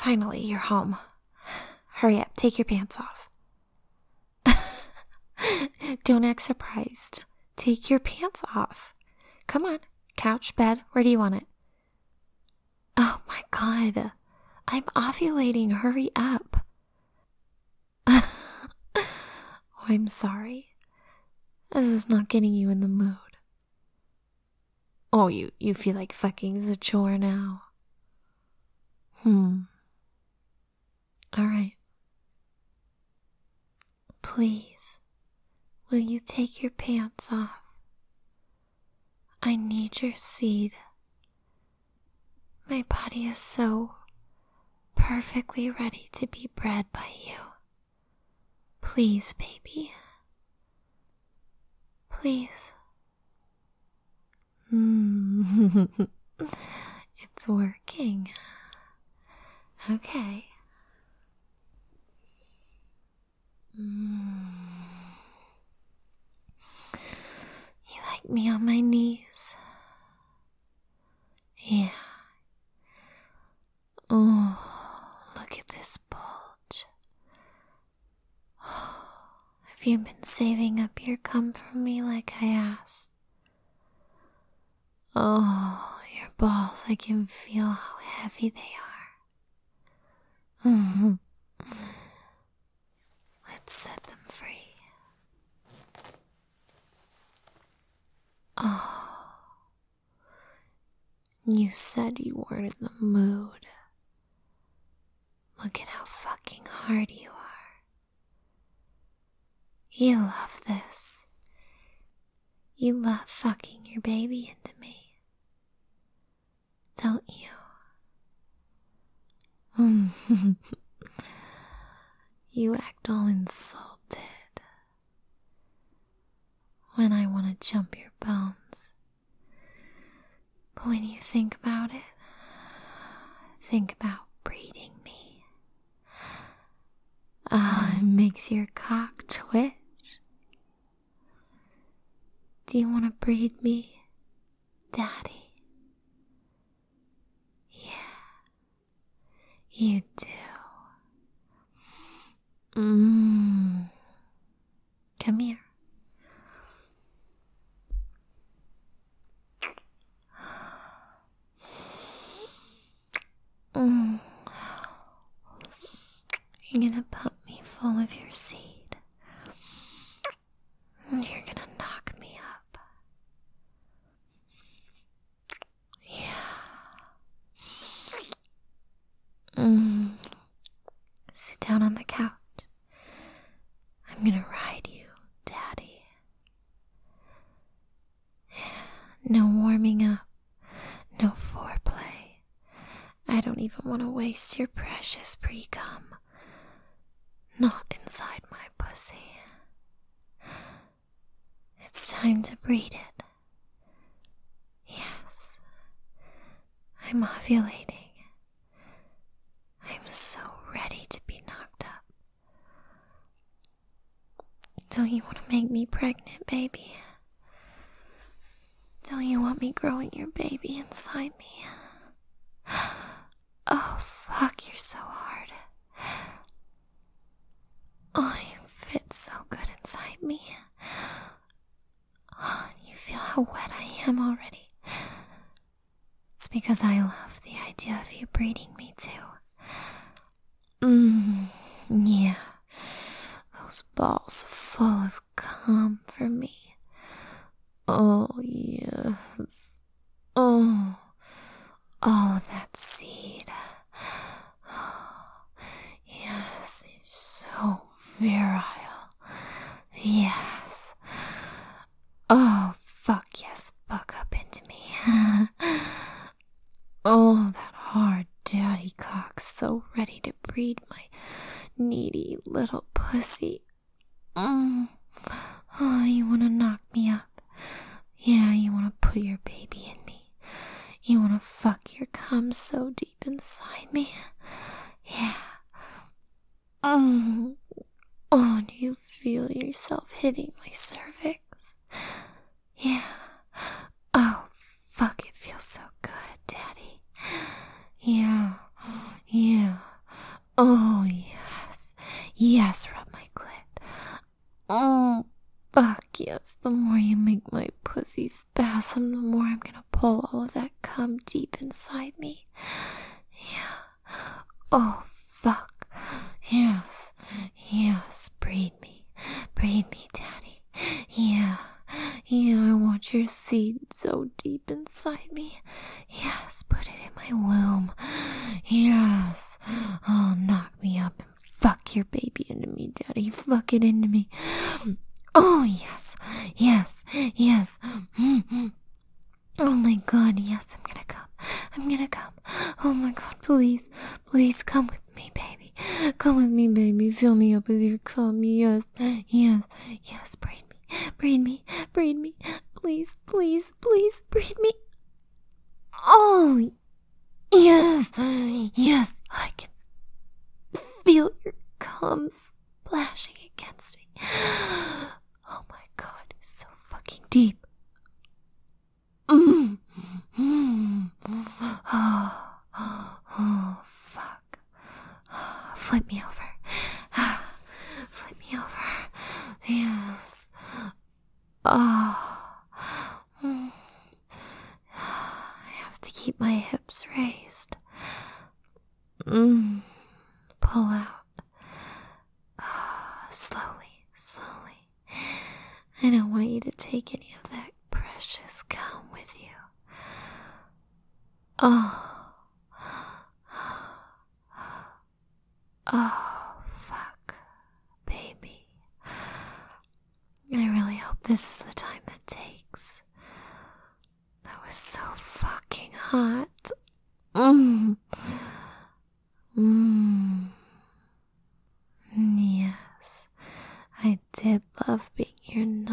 Finally, you're home. Hurry up, take your pants off. Don't act surprised. Take your pants off. Come on, couch, bed, where do you want it? Oh my god, I'm ovulating, hurry up. Oh, I'm sorry. This is not getting you in the mood. Oh, you feel like fucking is a chore now. Alright. Please, will you take your pants off? I need your seed. My body is so perfectly ready to be bred by you. Please, baby. Please. It's working. Okay. You like me on my knees? Yeah. Oh, look at this bulge. Have you been saving up your cum from me like I asked? Oh, your balls, I can feel how heavy they are. Let's set them free. Oh, you said you weren't in the mood. Look at how fucking hard you are. You love this. You love fucking your baby into me. Don't you? You act all insulted when I want to jump your bones. But when you think about it, think about breeding me. It makes your cock twitch. Do you want to breed me, Daddy? Yeah, you do. Come here. You're gonna pump me full of your seed. You're gonna knock me up. Yeah. Sit down on the couch. I'm gonna ride you, Daddy. No warming up, no foreplay. I don't even want to waste your precious pre-cum. Not inside my pussy. It's time to breed it. Yes. I'm ovulating. I'm so ready to be knocked up. Don't you want to make me pregnant, baby? Don't you want me growing your baby inside me? Oh, fuck, you're so hard. Oh, you fit so good inside me. Oh, you feel how wet I am already. It's because I love the idea of you breeding me too. Yeah. Those balls full of cum for me. Oh, yes. Oh, all of that seed. Oh, yes, it's so virile. Yes. Oh, fuck yes, buck up into me. Oh, that hard daddy cock so ready to breed my needy little pussy. Oh, you wanna knock me up? Yeah, you wanna put your baby in me. You wanna fuck your cum so deep inside me. Yeah. Oh, do you feel yourself hitting my cervix? Yeah. Oh, fuck, it feels so good, Daddy. Yeah. Oh, yes. Yes, rub my clit. Oh, fuck yes. The more you make my pussy spasm, the more I'm gonna pull all of that cum deep inside me. Yeah. Oh, fuck. Yes. Yes. Breed me. Breed me, Daddy. Yeah. Yeah, I want your seed so deep inside me. Yes, put it in my womb. Yes. Oh, knock me up and fuck your baby into me, Daddy. Fuck it into me. Oh, yes. Yes. Yes. Oh my God, yes, I'm gonna come. I'm gonna come. Oh my God, please. Please come with me, baby. Come with me, baby. Fill me up with your cum. Yes. Yes. Yes, breed me. Breed me. Breed me. Please, please, please, breed me. Oh, yes. Yes, I can feel your cum splashing against me. Oh my God, it's so fucking deep. Oh, fuck. Flip me over. Flip me over. Yes. Oh. I have to keep my hips raised. Pull out. Slowly, slowly. I don't want you to take any of that precious cum with you. Oh. Oh, fuck. Baby. I really hope this is the time that takes. That was so fucking hot. Yes. I did love being your nut.